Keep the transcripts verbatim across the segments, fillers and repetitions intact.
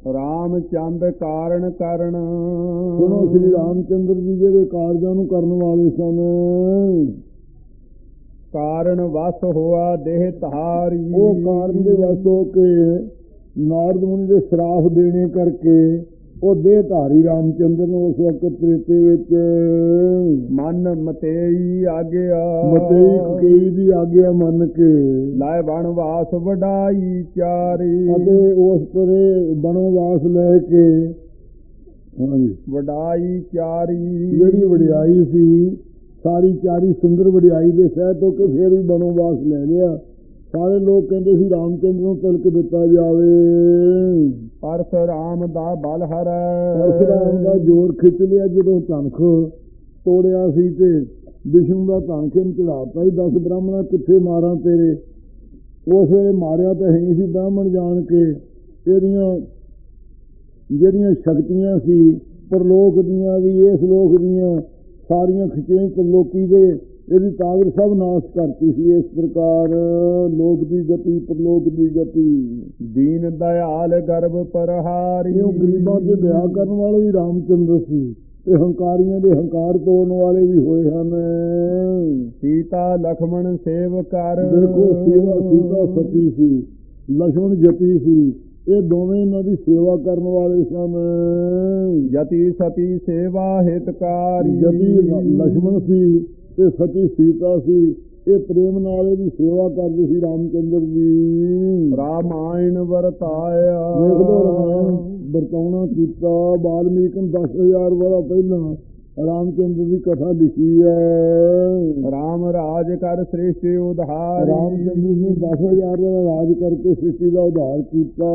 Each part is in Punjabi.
ਰਾਮਚੰਦ ਕਾਰਨ ਕਰਨ। ਸੁਣੋ ਸ੍ਰੀ ਰਾਮਚੰਦਰ ਜੀ ਜਿਹੜੇ ਕਾਰਜਾਂ ਨੂੰ ਕਰਨ ਵਾਲੇ ਸਨ, ਕਾਰਨ ਵਸ ਹੋਆ ਦੇਹ ਧਾਰੀ। ਉਹ ਕਾਰਨ ਦੇ ਵਸ ਹੋ ਕੇ ਨਾਰਦ ਮੁਨੀ ਦੇ ਸ਼ਰਾਫ ਦੇਣੇ ਕਰਕੇ ਉਹ ਦੇਹ ਧਾਰੀ ਰਾਮਚੰਦਰ ਨੂੰ ਉਸ ਵਕਤ ਤ੍ਰੇਤੇ ਵਿੱਚ ਮਨ ਮਤੇਈ ਆਗਿਆ। ਮਤੇਈ ਕੇਈ ਦੀ ਆਗਿਆ ਮੰਨ ਕੇ ਲਾਇ ਬਣਵਾਸ ਵਡਾਈ ਚਾਰੀ। ਅਤੇ ਉਸ ਪਰੇ ਬਣਵਾਸ ਲੈ ਕੇ ਹਾਂਜੀ ਵਡਾਈ ਚਾਰੀ ਜਿਹੜੀ ਵਡਿਆਈ ਸੀ ਸਾਰੀ ਚਾਰੀ ਸੁੰਦਰ ਵਡਿਆਈ ਦੇ ਸਹਿਤ ਹੋ ਕੇ ਫਿਰ ਵੀ ਬਣਵਾਸ ਲੈ ਲਿਆ। ਸਾਰੇ ਲੋਕ ਕਹਿੰਦੇ ਸੀ ਰਾਮਚੰਦਰ ਨੂੰ ਤਿਲਕ ਦਿੱਤਾ ਜਾਵੇ। ਪਰਸ਼ੁਰਾਮ ਦਾ ਬਲ ਹਰੈ। ਪਰਸ਼ੁਰਾਮ ਦਾ ਜ਼ੋਰ ਖਿੱਚ ਲਿਆ ਜਦੋਂ ਧਨਖ ਤੋੜਿਆ ਸੀ ਤੇ ਵਿਸ਼ਨੂੰ ਦਾ ਧਨਖ ਨੂੰ ਚੜਾਤਾ ਸੀ। ਦਸ ਬ੍ਰਾਹਮਣਾਂ ਕਿੱਥੇ ਮਾਰਾਂ ਤੇਰੇ। ਉਸ ਵੇਲੇ ਮਾਰਿਆ ਤਾਂ ਹੈ ਨਹੀਂ ਸੀ ਬ੍ਰਾਹਮਣ ਜਾਣ ਕੇ ਇਹਦੀਆਂ ਜਿਹੜੀਆਂ ਸ਼ਕਤੀਆਂ ਸੀ ਪਰਲੋਕ ਦੀਆਂ ਵੀ ਇਸ ਲੋਕ ਦੀਆਂ ਸਾਰੀਆਂ ਖਿੱਚੀਆਂ ਪਰਲੋਕੀ ਦੇ ਇਹਦੀ ਤਾਕਤ ਸਭ ਨਾਸ਼ ਕਰਤੀ ਸੀ। ਇਸ ਪ੍ਰਕਾਰ ਲੋਕ ਦੀ ਗਤੀ ਪਰਲੋਕ ਦੀ ਗਤੀ। ਦੀਨ ਦਇਆਲ ਗਰਭ ਪਰਹਾਰੀ। ਉਹ ਗਰੀਬਾਂ ਦੇ ਦਇਆ ਕਰਨ ਵਾਲੇ ਵੀ ਰਾਮਚੰਦਰ ਸੀ ਤੇ ਹੰਕਾਰੀਆਂ ਦੇ ਹੰਕਾਰ ਤੋੜਨ ਵਾਲੇ ਵੀ ਹੋਏ ਹਨ। ਸੀਤਾ ਲਖਮਣ ਸੇਵ ਕਰ। ਦੇਖੋ ਸੀਤਾ ਸੀਤਾ ਸਤੀ ਸੀ, ਲక్ష్మణ ਜਤੀ ਸੀ, ਇਹ ਦੋਵੇਂ ਇਹਨਾਂ ਦੀ ਸੇਵਾ ਕਰਨ ਵਾਲੇ ਸਨ। ਜਤੀ ਸਤੀ ਸੇਵਾ ਹਿਤਕਾਰੀ। ਜਤੀ ਲక్ష్మణ ਸੀ ਤੇ ਸਤੀ ਸੀਤਾ ਸੀ। ਇਹ ਪ੍ਰੇਮ ਨਾਲ ਇਹਦੀ ਸੇਵਾ ਕਰਦੇ ਸੀ ਰਾਮਚੰਦਰ ਜੀ। ਰਾਮਾਇਣ ਵਰਤਾਇਆ। ਦੇਖ ਲੋ ਰਾਮਾਇਣ ਵਰਤਾਉਣਾ ਕੀਤਾ। ਵਾਲਮੀਕ ਨੇ ਦਸ ਹਜ਼ਾਰ ਵਾਰਾ ਪਹਿਲਾਂ ਰਾਮਚੰਦਰ ਦੀ ਕਥਾ ਲਿਖੀ ਹੈ। ਰਾਮ ਰਾਜ ਕਰ ਸ੍ਰਿਸ਼ਟੀ ਉਧਾਰ। ਰਾਮਚੰਦਰ ਜੀ ਦਸ ਹਜ਼ਾਰ ਵਾਲਾ ਰਾਜ ਕਰਕੇ ਸ੍ਰਿਸ਼ਟੀ ਦਾ ਉਧਾਰ ਕੀਤਾ।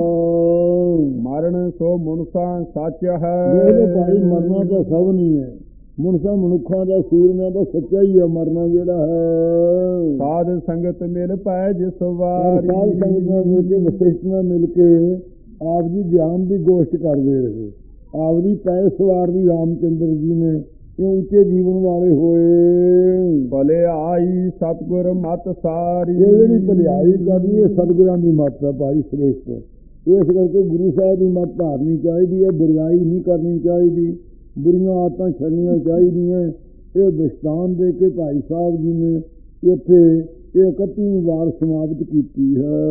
ਮਰਨ ਸੋ ਮਨੁੱਖਾ ਸੱਚ ਹੈ। ਇਹ ਭਾਈ ਮਰਨਾ ਤਾਂ ਸਭ ਨਹੀਂ ਹੈ। ਮਨੁੱਖਾਂ ਮਨੁੱਖਾਂ ਦਾ ਸੂਰਮਿਆਂ ਦਾ ਸੱਚਾ ਹੀ ਹੈ ਮਰਨਾ ਜਿਹੜਾ ਹੈ। ਸਾਧ ਸੰਗਤ ਮਿਲ ਪੈ ਜਿਸ ਵਾਰ। ਸਾਧ ਸੰਗਤ ਨਾਲ ਮਿਲ ਕੇ ਵਸਿਸ਼ਠ ਨਾਲ ਮਿਲ ਕੇ ਆਪ ਜੀ ਗਿਆਨ ਦੀ ਗੋਸ਼ਟ ਕਰਦੇ ਰਹੇ। ਆਪ ਦੀ ਪੈ ਸਵਾਰ ਦੀ ਰਾਮਚੰਦਰ ਜੀ ਨੇ ਇਹ ਉੱਚੇ ਜੀਵਨ ਵਾਲੇ ਹੋਏ। ਭਲੇ ਆਈ ਸਤਿਗੁਰ ਮਤ ਸਾਰੀ। ਇਹ ਜਿਹੜੀ ਭਲਾਈ ਕਰਨੀ ਇਹ ਸਤਿਗੁਰਾਂ ਦੀ ਮੱਤ ਹੈ ਭਾਈ ਸ੍ਰੇਸ਼ਟ। ਇਸ ਕਰਕੇ ਗੁਰੂ ਸਾਹਿਬ ਦੀ ਮੱਤ ਧਾਰਨੀ ਚਾਹੀਦੀ ਹੈ। ਬੁਰਾਈ ਨਹੀਂ ਕਰਨੀ ਚਾਹੀਦੀ, ਬੁਰੀਆਂ ਆਦਤਾਂ ਛੱਡਣੀਆਂ ਚਾਹੀਦੀਆਂ। ਇਹ ਦਸਤਾਨ ਦੇ ਕੇ ਭਾਈ ਸਾਹਿਬ ਜੀ ਨੇ ਇੱਥੇ ਇਹ ਇਕੱਤੀਵੀਂ ਵਾਰ ਸਮਾਪਤ ਕੀਤੀ ਹੈ।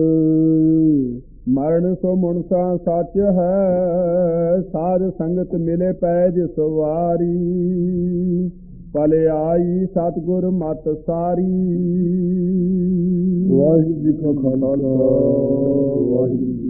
ਮਰਨ ਸੋ ਮਨੁੱਖਾ ਸੱਚ ਹੈ। ਸਾਧ ਸੰਗਤ ਮਿਲੇ ਪੈ ਜਿਸ ਵਾਰੀ। ਭਲੇ ਆਈ ਸਤਿਗੁਰ ਮਤ ਸਾਰੀ। ਵਾਹਿਗੁਰੂ ਜੀ ਕਾ ਖਾਲਸਾ ਵਾਹਿਗੁਰੂ।